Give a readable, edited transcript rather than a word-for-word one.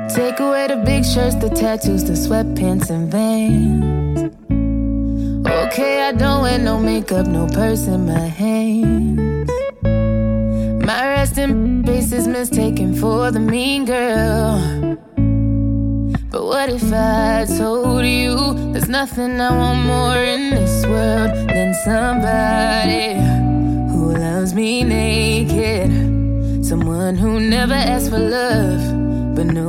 Take away the big shirts, the tattoos, the sweatpants and Vans. Okay, I don't wear no makeup, no purse in my hands. My resting face is mistaken for the mean girl. But what if I told you there's nothing I want more in this world than somebody who loves me naked? Someone who never asks for love, but knows